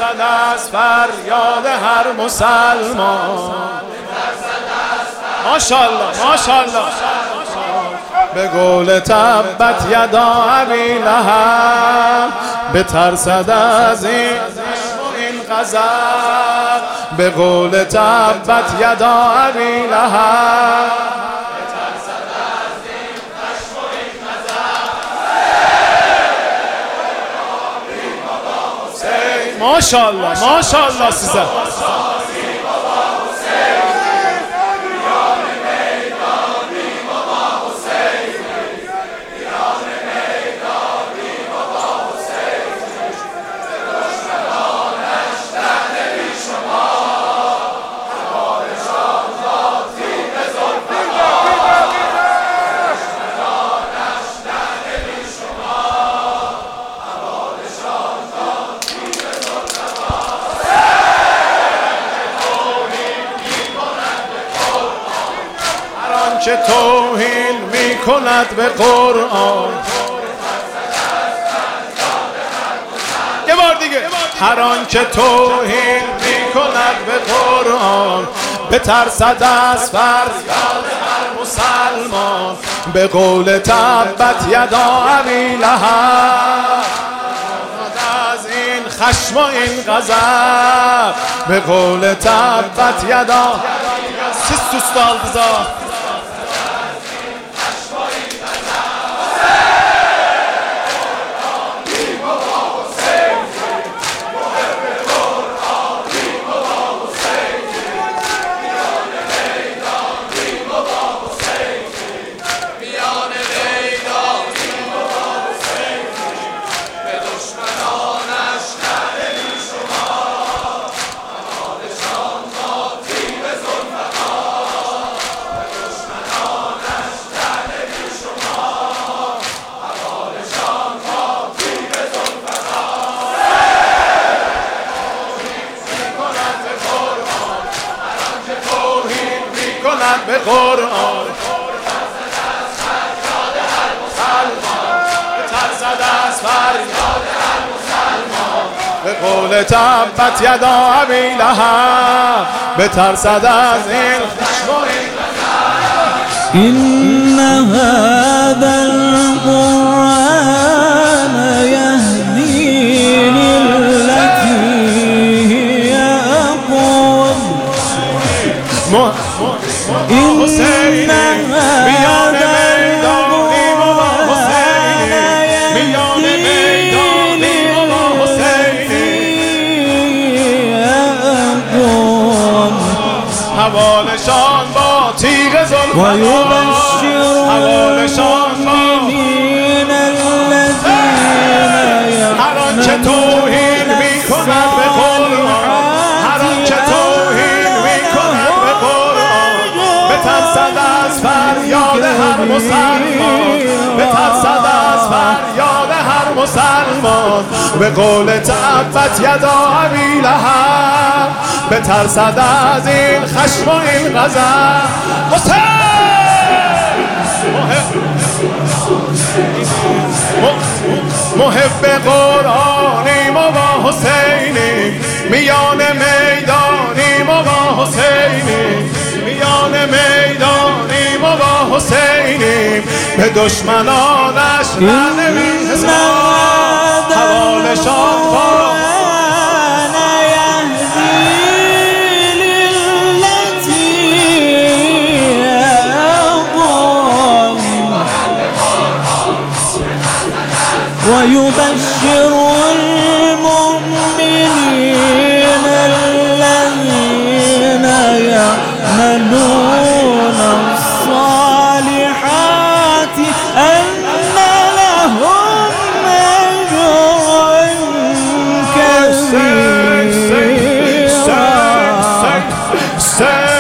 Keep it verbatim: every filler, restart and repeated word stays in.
بترسد از فریاد هر مسلمان. ماشاءالله ماشاءالله. به قول تبت یدا ابی لهب، بترسد از این غضب. به قول تبت یدا ابی لهب، بترسد از این خشم و این غضب. ماشاءالله ماشاءالله سیزن. که توهین می کند به قرآن. یه بار دیگه. هر آن که توهین می کند به قرآن، بترسد از فریاد هر مسلمان. به قول تبت یدا ابی لهب، از این خشم و این غضب. به قول تبت یدا siz sustu aldınız. به قرآن بترسد از فریاد هر مسلمان. به قول تبت یدا ابی لهب، بترسد از این خشم و این غضب. این هذا القرآن یهدی للتی هی اقوم. حسینی میان میدانیم و حسینی، میان میدانیم و حسینی. حوالشان با تیغ زلفقار، حوالشان با هر آن که توهین می کند به قرآن، هر آن که توهین می کند به قرآن. بترسد از فریاد هر مسلمان، بترسد از فریاد هر مسلمان. به قول تبت یدا ابی لهب، بترسد از این خشم و این غضب. حسین محب قرآنیم و با حسینی، میان میدانیم و با حسینی، میان میدانیم و با حسینیم. به دشمنانش ننویسیم حوالشان با ويبشر المؤمنين الذين يعملون الصالحات أن لهم أجرا كبيرا.